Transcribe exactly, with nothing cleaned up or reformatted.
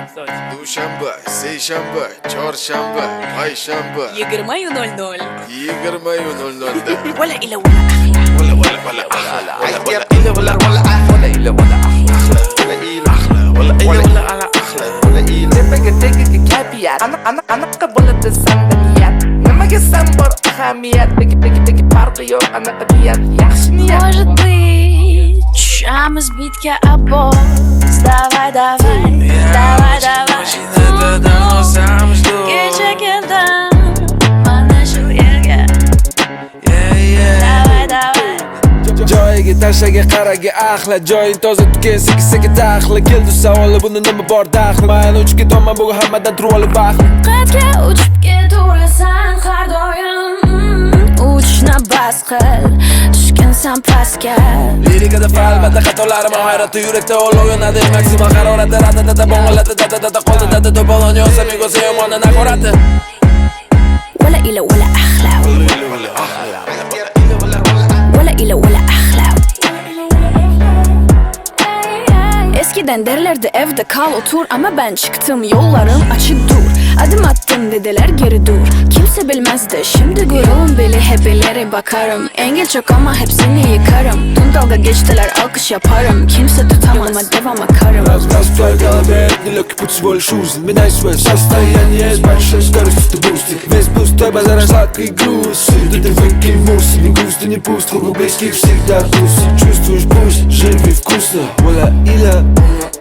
Dushanba, seshanba, chorshanba, payshanba yigirma nol nol yigirma nol nolda ولا إلا ولا أحلى ولا ولا ولا ولا عيب إلا ولا ولا أحلى ولا إلا ولا أحلى ولا إلا أحلى ولا إلا ولا على أحلى ولا إلا نبقى تيجي كابيات أنا أنا أنا قبلت السندنيات لما جسمبر أهميات بيجي بيجي بيجي بارقيو أنا أبيات يخشنيات Может быть, а мы сбитки обоз. Давай, давай, давай, давай. Gece geldim bana şu yerga. Давай, давай. Joyiga tashaga qaraga ahla joying toza tuken seki seki daxli keldi savoli buni nima bor daxli mayli uchib ketaman bugun hammadan turib olib baxtli Qatga uchib keturasan har doim. Uchishni bas qil, tushgansan pastga. Lirikada falbada xatolarim hayrati yurakda olov yonadi maksimal harorati radada bo'g'iladi dadada qoldi dada to'polon yonsa men ko'sa yomondan akorati ولا إلا ولا أحلى ولا إلا ولا أحلى Eskiden derlerdi evde kal otur ama ben çıktım yollarım açık dur. Adım attım dediler geri dur. Kimse bilmezdi şimdi gururun beli hebeleri bakarım. Engel çok ama hepsini yıkarım. Dün dalga geçtiler alkış yaparım. Kimse tutamaz yoluma devam akarım. Раз, раз, твоя голове нелегкий путь всего лишь узел Меняй свое состояние, большой скоростью ты бустик Весь пустой базар, сладкий груз Сюда ты выкинь мусор, не густо, не пусто Круг близких всегда тусит Чувствуешь пульс, живи вкусно Воля иля